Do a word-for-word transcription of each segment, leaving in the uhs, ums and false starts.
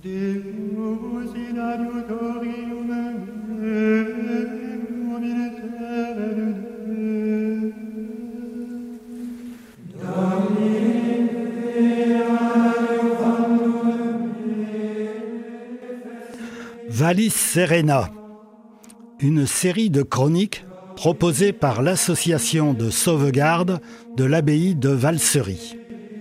Vallis Serena, une série de chroniques proposée par l'association de sauvegarde de l'abbaye de Valsery.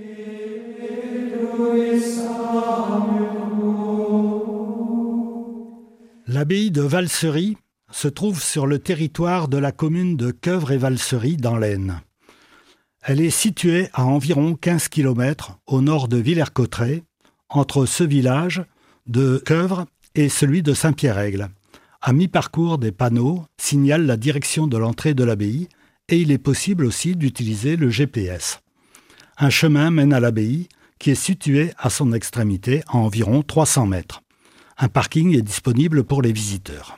L'abbaye de Valsery se trouve sur le territoire de la commune de Queuvre-et-Valsery dans l'Aisne. Elle est située à environ quinze kilomètres au nord de Villers-Cotterêts, entre ce village de Queuvre et celui de Saint-Pierre-Aigle. À mi-parcours, des panneaux signalent la direction de l'entrée de l'abbaye et il est possible aussi d'utiliser le G P S. Un chemin mène à l'abbaye qui est situé à son extrémité à environ trois cents mètres. Un parking est disponible pour les visiteurs.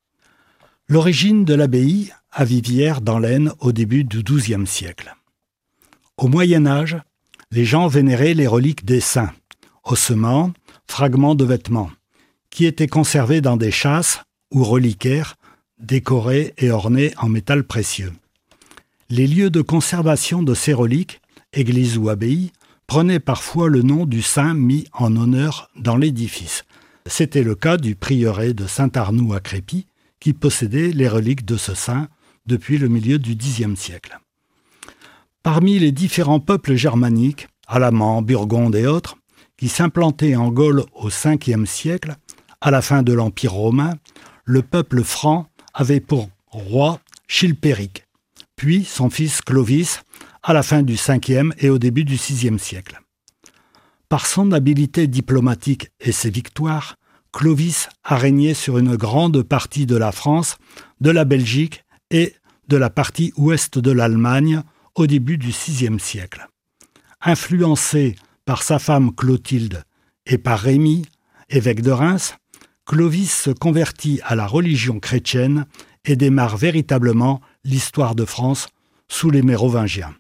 L'origine de l'abbaye à Viviers dans l'Aisne au début du douzième siècle. Au Moyen Âge, les gens vénéraient les reliques des saints, ossements, fragments de vêtements, qui étaient conservés dans des châsses ou reliquaires décorés et ornés en métal précieux. Les lieux de conservation de ces reliques, églises ou abbayes, prenaient parfois le nom du saint mis en honneur dans l'édifice. C'était le cas du prieuré de Saint-Arnoux à Crépy, qui possédait les reliques de ce saint depuis le milieu du dixième siècle. Parmi les différents peuples germaniques, alamans, burgondes et autres, qui s'implantaient en Gaule au cinquième siècle, à la fin de l'Empire romain, le peuple franc avait pour roi Chilpéric, puis son fils Clovis, à la fin du cinquième et au début du sixième siècle. Par son habileté diplomatique et ses victoires, Clovis a régné sur une grande partie de la France, de la Belgique et de la partie ouest de l'Allemagne au début du sixième siècle. Influencé par sa femme Clotilde et par Rémy, évêque de Reims, Clovis se convertit à la religion chrétienne et démarre véritablement l'histoire de France sous les Mérovingiens.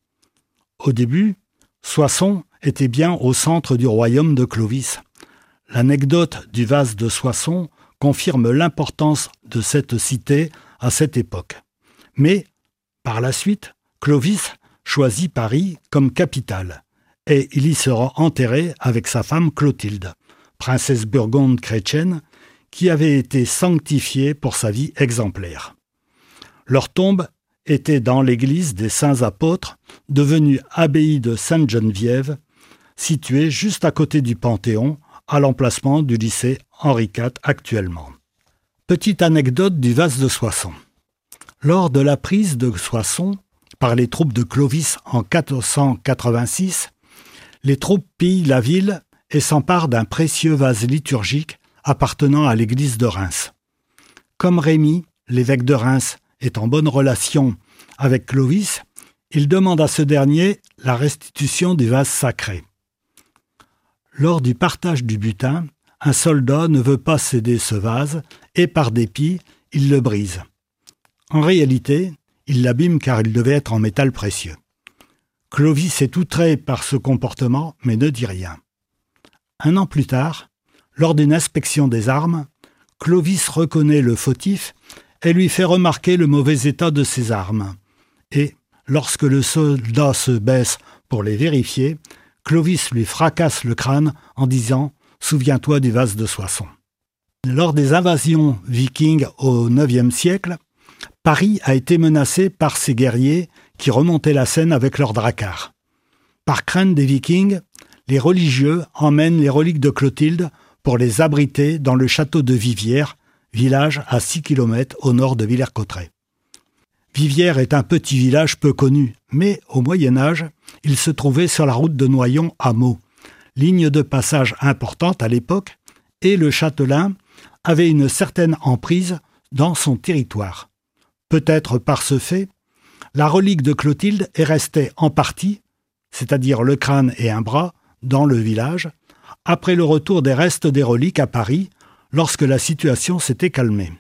Au début, Soissons était bien au centre du royaume de Clovis. L'anecdote du vase de Soissons confirme l'importance de cette cité à cette époque. Mais, par la suite, Clovis choisit Paris comme capitale et il y sera enterré avec sa femme Clotilde, princesse burgonde chrétienne, qui avait été sanctifiée pour sa vie exemplaire. Leur tombe était dans l'église des Saints Apôtres, devenue abbaye de Sainte-Geneviève, située juste à côté du Panthéon, à l'emplacement du lycée Henri quatre actuellement. Petite anecdote du vase de Soissons. Lors de la prise de Soissons par les troupes de Clovis en quatre cent quatre-vingt-six, les troupes pillent la ville et s'emparent d'un précieux vase liturgique appartenant à l'église de Reims. Comme Rémy, l'évêque de Reims, est en bonne relation avec Clovis, il demande à ce dernier la restitution du vase sacré. Lors du partage du butin, un soldat ne veut pas céder ce vase et par dépit, il le brise. En réalité, il l'abîme car il devait être en métal précieux. Clovis est outré par ce comportement mais ne dit rien. Un an plus tard, lors d'une inspection des armes, Clovis reconnaît le fautif et lui fait remarquer le mauvais état de ses armes. Et, lorsque le soldat se baisse pour les vérifier, Clovis lui fracasse le crâne en disant « Souviens-toi du vase de Soissons ». Lors des invasions vikings au neuvième siècle, Paris a été menacé par ces guerriers qui remontaient la Seine avec leurs dracars. Par crainte des vikings, les religieux emmènent les reliques de Clotilde pour les abriter dans le château de Viviers, village à six kilomètres au nord de Villers-Cotterêts. Viviers est un petit village peu connu, mais au Moyen Âge, il se trouvait sur la route de Noyon à Meaux, ligne de passage importante à l'époque, et le châtelain avait une certaine emprise dans son territoire. Peut-être par ce fait, la relique de Clotilde est restée en partie, c'est-à-dire le crâne et un bras, dans le village, après le retour des restes des reliques à Paris, lorsque la situation s'était calmée.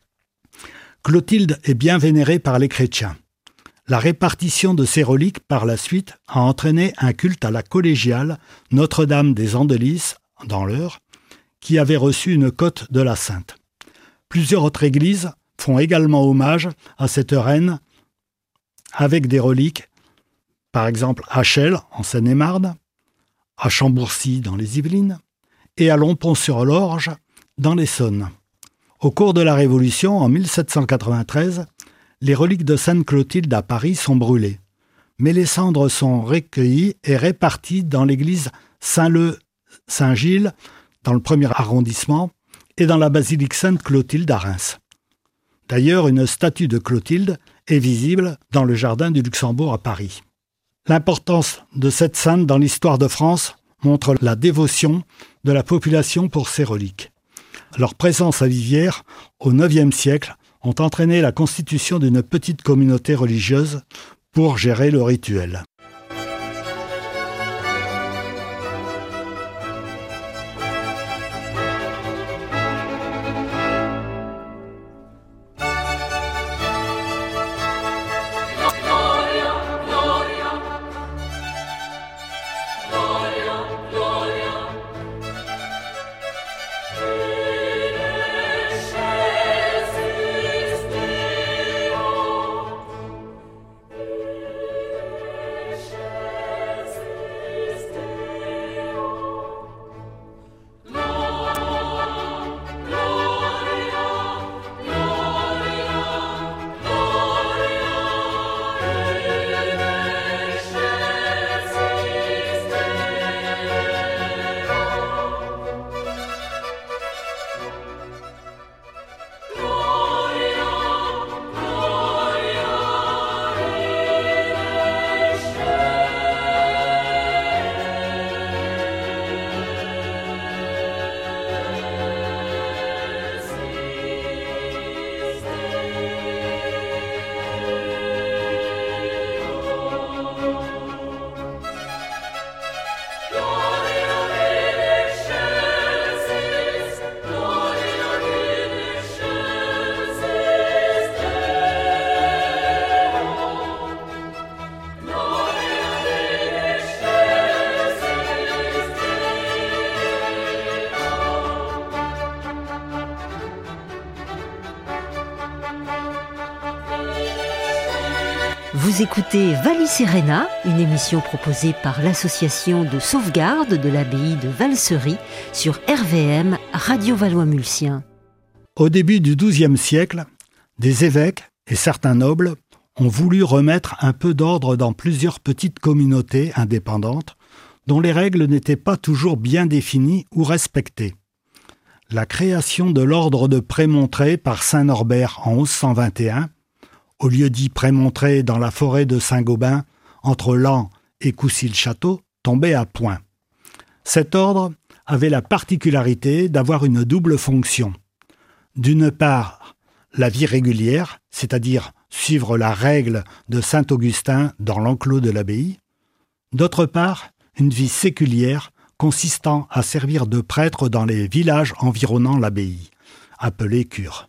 Clotilde est bien vénérée par les chrétiens. La répartition de ces reliques par la suite a entraîné un culte à la collégiale Notre-Dame des Andelys, dans l'Eure, qui avait reçu une cote de la sainte. Plusieurs autres églises font également hommage à cette reine avec des reliques, par exemple à Chelles, en Seine-et-Marne, à Chambourcy, dans les Yvelines, et à Lompont-sur-l'Orge, dans l'Essonne. Au cours de la Révolution, en mille sept cent quatre-vingt-treize, les reliques de Sainte Clotilde à Paris sont brûlées, mais les cendres sont recueillies et réparties dans l'église Saint-Leu-Saint-Gilles, dans le premier arrondissement, et dans la basilique Sainte-Clotilde à Reims. D'ailleurs, une statue de Clotilde est visible dans le jardin du Luxembourg à Paris. L'importance de cette sainte dans l'histoire de France montre la dévotion de la population pour ces reliques. Leur présence à Viviers, au neuvième siècle, ont entraîné la constitution d'une petite communauté religieuse pour gérer le rituel. Vous écoutez Vallis Serena, une émission proposée par l'association de sauvegarde de l'abbaye de Valsery sur R V M Radio Valois-Mulsien. Au début du douzième siècle, des évêques et certains nobles ont voulu remettre un peu d'ordre dans plusieurs petites communautés indépendantes dont les règles n'étaient pas toujours bien définies ou respectées. La création de l'ordre de Prémontré par saint Norbert en onze cent vingt et un, au lieu dit Prémontré dans la forêt de Saint-Gobain, entre Laon et Coucy-le-Château, tombait à point. Cet ordre avait la particularité d'avoir une double fonction. D'une part, la vie régulière, c'est-à-dire suivre la règle de saint Augustin dans l'enclos de l'abbaye. D'autre part, une vie séculière consistant à servir de prêtre dans les villages environnant l'abbaye, appelés cures.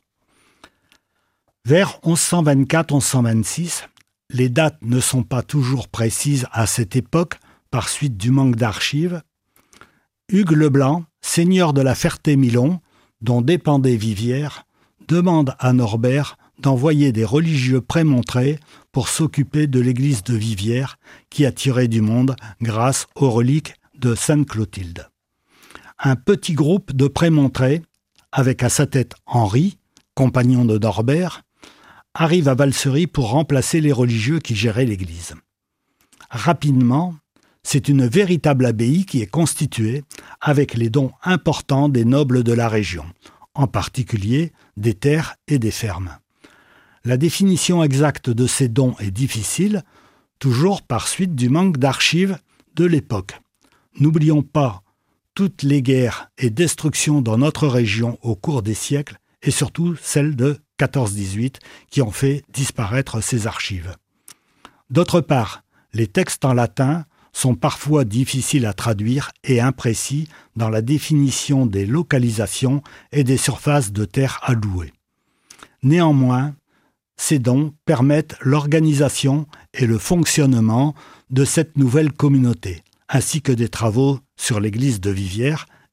Vers onze cent vingt-quatre onze cent vingt-six, les dates ne sont pas toujours précises à cette époque par suite du manque d'archives, Hugues Leblanc, seigneur de la Ferté-Milon, dont dépendait Viviers, demande à Norbert d'envoyer des religieux prémontrés pour s'occuper de l'église de Viviers qui attirait du monde grâce aux reliques de Sainte Clotilde. Un petit groupe de prémontrés, avec à sa tête Henri, compagnon de Norbert, arrive à Valsery pour remplacer les religieux qui géraient l'église. Rapidement, c'est une véritable abbaye qui est constituée avec les dons importants des nobles de la région, en particulier des terres et des fermes. La définition exacte de ces dons est difficile, toujours par suite du manque d'archives de l'époque. N'oublions pas toutes les guerres et destructions dans notre région au cours des siècles, et surtout celles de quatorze dix-huit qui ont fait disparaître ces archives. D'autre part, les textes en latin sont parfois difficiles à traduire et imprécis dans la définition des localisations et des surfaces de terre allouées. Néanmoins, ces dons permettent l'organisation et le fonctionnement de cette nouvelle communauté, ainsi que des travaux sur l'église de Viviers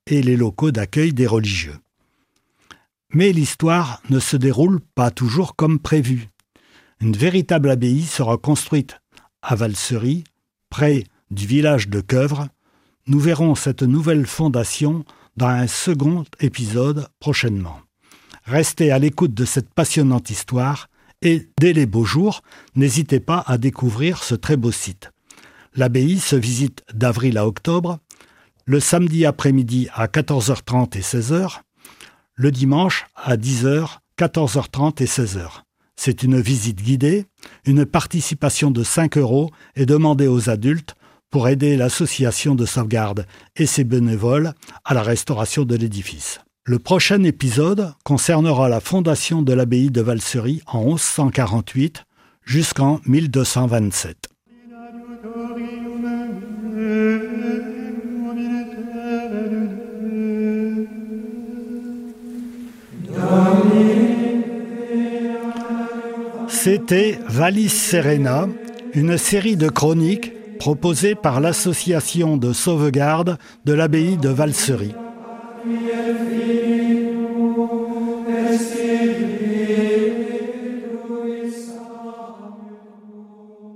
et les locaux d'accueil des religieux. Mais l'histoire ne se déroule pas toujours comme prévu. Une véritable abbaye sera construite à Valsery, près du village de Queuvre. Nous verrons cette nouvelle fondation dans un second épisode prochainement. Restez à l'écoute de cette passionnante histoire et dès les beaux jours, n'hésitez pas à découvrir ce très beau site. L'abbaye se visite d'avril à octobre, le samedi après-midi à quatorze heures trente et seize heures, le dimanche à dix heures, quatorze heures trente et seize heures. C'est une visite guidée, une participation de cinq euros est demandée aux adultes pour aider l'association de sauvegarde et ses bénévoles à la restauration de l'édifice. Le prochain épisode concernera la fondation de l'abbaye de Valsery en onze cent quarante-huit jusqu'en mille deux cent vingt-sept. C'était Vallis Serena, une série de chroniques proposée par l'association de sauvegarde de l'abbaye de Valsery.